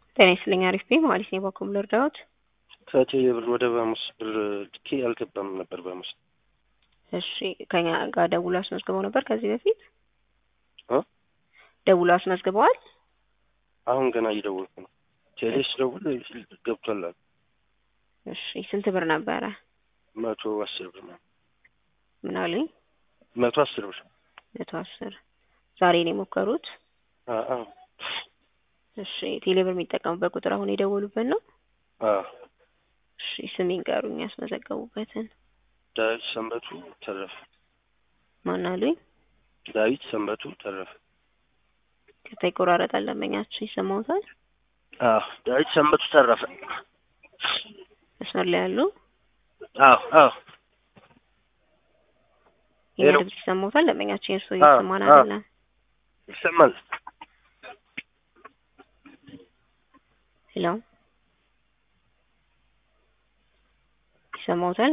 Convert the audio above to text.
ጤና ይስጥልኝ። አሪፍ ነኝ ማለት ነው። በኩል ልርዳዎት? ከቴሌ ብር ወደ ባሙስ ብር ልኬ አልገባም ነበር ባሙስ። እሺ ከኛ ጋር ደውሎ አስመዝግበው ነበር ከዚህ በፊት? እ ደውሎ አስመዝግበዋል? አሁን ገና እየደወልኩ ነው። ቴሌስ ደውል ገብቷል አሉ። እሺ ስንት ብር ነበረ? 110 ብር ነው። ምን አለኝ? 110 ብር 110 ዛሬ ነው የሞከሩት? አዎ። እሺ ቴሌብር የሚጠቀሙበት ቁጥር አሁን የደወሉበት ነው? አዎ። እሺ ስም ይንገሩኝ ያስመዘገቡበትን። ዳዊት ሰንበቱ ተረፈ። ማን አሉኝ? ዳዊት ሰንበቱ ተረፈ። ከታይ ቆራረጣል ለመኛችሁ ይሰማውታል? አዎ ዳዊት ሰንበቱ ተረፈ። መስመር ላይ ያሉ? አዎ አዎ። የድምጽ ይሰማውታል ለመኛችሁ የሱ ይሰማና አይደለም? ይሰማል። ሄሎ ይሰማውታል?